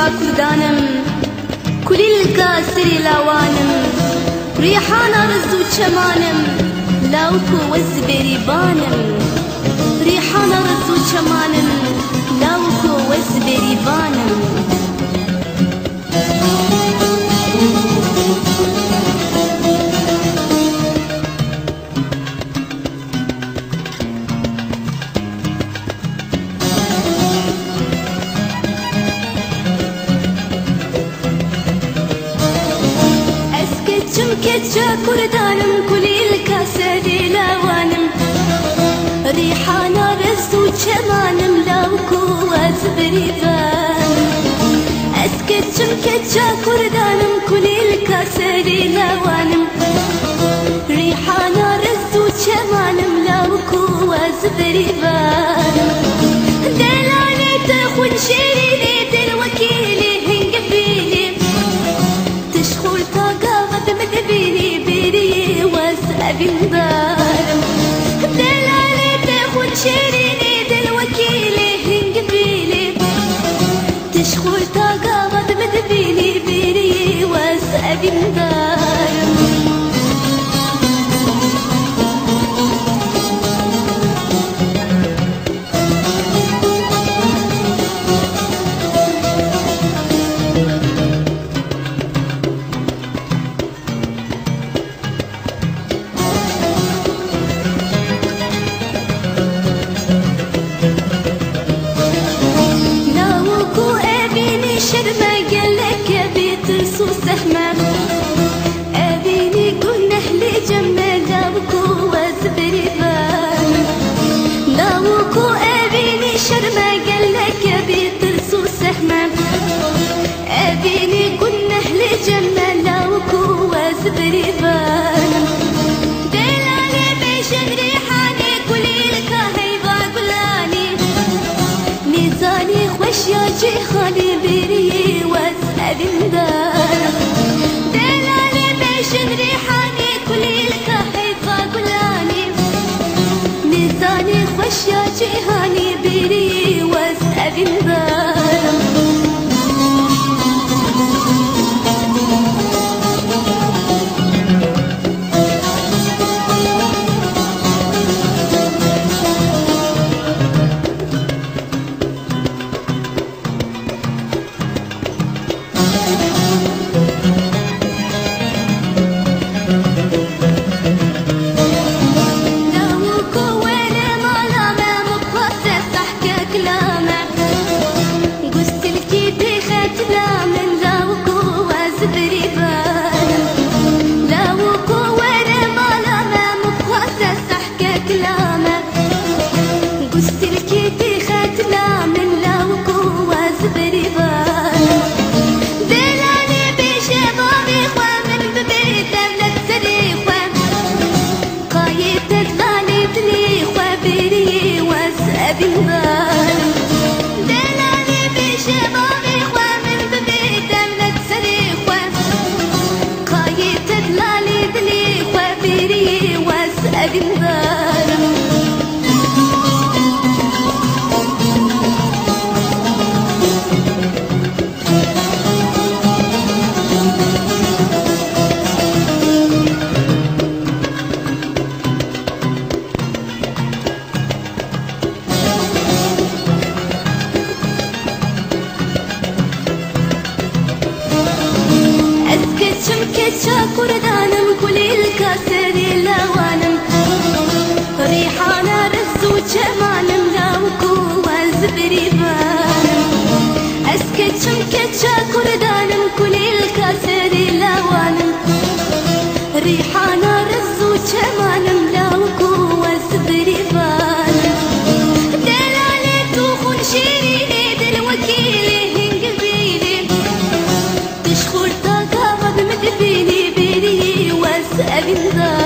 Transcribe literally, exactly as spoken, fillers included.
كردانم كل الكاسر لاوانم ريحانا رزو چمانم لاوكو وزبري بانم ريحانا رزو چمانم لاوكو وزبري بانم كتشا كردانم كل الكاسر لاوانم ريحانا رزو چمانم لاوكو وزبري بانم اسكتشم كتشا كردانم كل الكاسر لاوانم ريحانا رزو چمانم لاوكو وزبري بانم دلالي تخون شيريني دلوكيلي هنقفيلي تشخول طاقة مدبيني بيري واسأبين دارم دلالي تاخد شيريني دلوكيلي هنقبيلي تشخول طاقة مدبيني بيري واسأبين دارم أبيني قلنا لي جمال لاوكو وزبري بانم لاوكو أبيني شرما قالك بيترسو سهمة أبيني قلنا لي جمال لاوكو وزبري بانم دلالي بيشن ريحاني كلي لك هيبا قلاني ميزاني خوش يا جيخاني بيري واسأبين دارم ريحاني كلي لك حيفا قلاني ميزاني خوش يا جيهاني بيري واسأبين دارم كردانم كل الكاسر لاوانم ريحانا رزو چمانم لاوكو وزبري بانم اسكتشم كتشا كردانم كل الكاسر لاوانم ريحانا رزو چمانم لاوكو وزبري بانم دلالي تخون شيريني دلوكيلي هنقبيلي تشخور طاقة مدبيني بيري واسأبين دارم